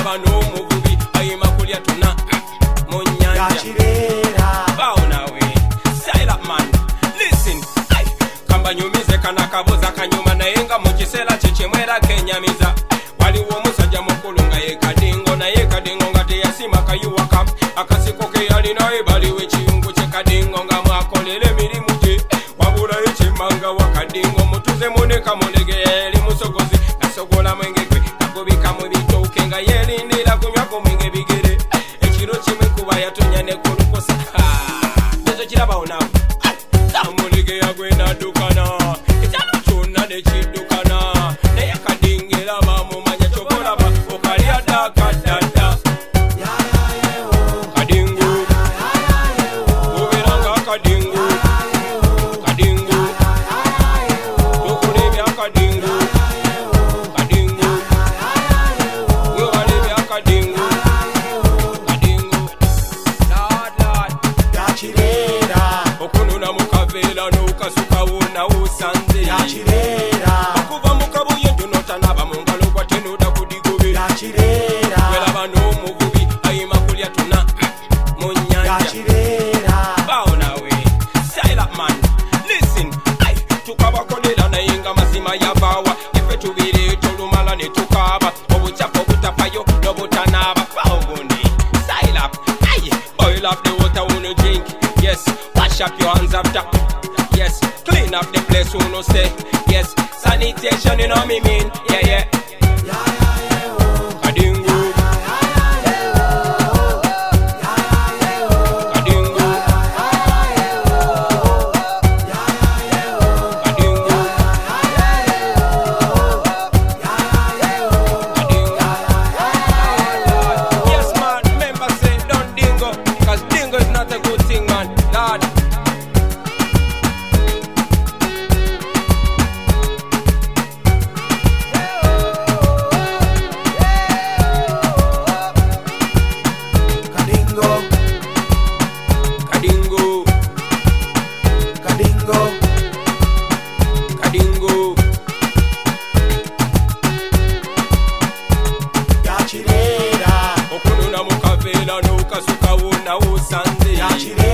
welaba n'omuvubi ayima kulya tuna mu nnyanja bawo nawe style up man listen ay kambanyumize kana kabuza kanyuma naye nga mu kiseera kyekimwera kenyamiza waliwo omusajja mukulu nga ye Kadingo naye Kadingo nga teyasima kayuwaka akasiko ke yalina ebaliwo ekiyungu kye Kadingo nga mwakolera emirimu gye wabula ekimanga wa Kadingo mutuze muneka mulege eri musogozi gasogola mwenge gwe gagobika mu bitooke nga yerindira kunywa ku mwenge bigere ekiro kimwe kuba yatonya ne kulukosa ezo kirabawo nawe mulege yagwe naddukana ekyalo kyonna ne kiddukana naye Kadingo era bamumanya kyokolaba okalya dakadada Kadingo oberanga Kadingo Kadingo okulebya Kadingo Kadingo yobalebya Kadingo Kadingo lad okununa mu kaveera n'okasukawo nawo osanze okuva mu kabuye ntonotanaba mu ngalo gwatenuda ku digobe welaba n'omuvubi ayima kulya tuna mu nnyanja bawo nawe style up man listen ay tukabakolera naye nga mazima yabaawa ife tubireeta olumala ne tukaaba obucapa obutapayo n'obutanaaba bawo gundi style up ay oil up the water won't drink yes wash up your hands after yes clean up the place who no say yes sanitation you know me mean yeah Kadingo Kadingo Kadingo yes man remember say don't dingo cause dingo is not a good thing man lord Kadingo Kadingo okununa mu kaveera n'okasukawo nawo osanze